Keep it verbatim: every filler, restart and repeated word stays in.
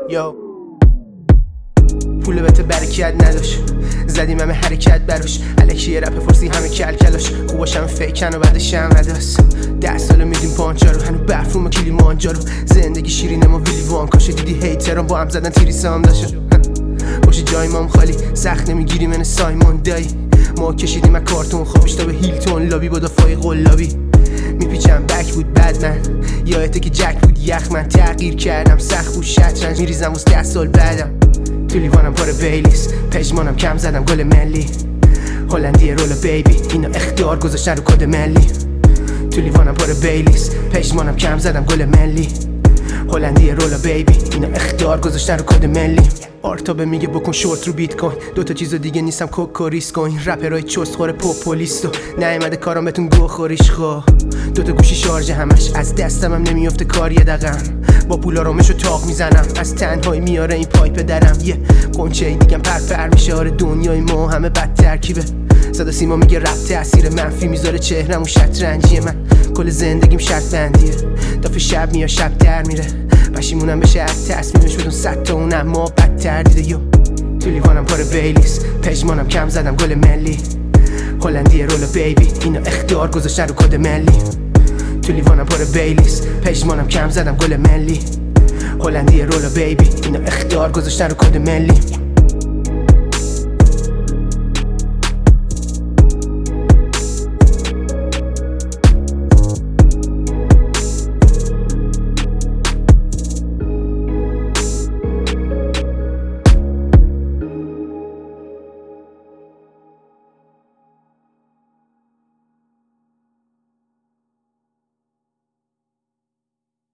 یا پول بهت برکت نداشت، زدیم همه حرکت براش، الکی یه رپ فرسی همه کل کلاش، خوباشم فیکن و بعدش هم هداست. ده ساله میدیم پانچا رو، هنو برفروم کلی مانجا رو، زندگی شیرینه ما ویلی وان کاشه، دیدی هیتران با هم زدن تیری سام داشت باشه جای مام خالی، سخت نمیگیری من سایمون دایی، ما کشیدیم از کارتون خوابش تا به هیلتون لابی با دفاعی قلابی، میپیچم بک بود بد من یادته که جک بود یخ، من تغییر کردم سخت بود شطرنج میریزم واسه ده سال بعدم، تو لیوانم پر بیلیس، پژمانم کم زدم گل ملی، هلندی رول بیبی اینا اختیار گذاشتن رو کد ملی، تو لیوانم پر بیلیس، پژمانم کم زدم گل ملی، هلندی رول بیبی اینا اختیار گذاشتن رو کد ملی. آرتابه میگه بکن شورت رو بیت کوین، دوتا چیزو دیگه نیستم کوک و ریسک کوین، رپرای چست خوره پوپولیستو نیومده کارام بهتون گو خوریش خو، دوتا گوشی شارژ همش از دستم هم نمیافته کار یه دقم، با پولا رامشو تاق میزنم از تنهایی میاره این پایپ درم، یه قنچه دیگم پر پر میشه آره دنیای ما همه بد ترکیبه، صدا سیما میگه رپ تاثیر منفی میذاره چهرم و شطرنجیه، من کل زندگیم شرط بندیه، دافه شب میاد شب در میره، پشیمونم بشه از تصمیمش بدون صد تا اونم ما بدتر دیده. یو تو لیوانم پر بیلیس، پژمانم کم زدم گل ملی، هلندی رول بیبی اینا اختیار گذاشتن رو کد ملی، تو لیوانم پر بیلیس، پژمانم کم زدم گل ملی، هلندی رول بیبی اینا اختیار گذاشتن رو کد ملی.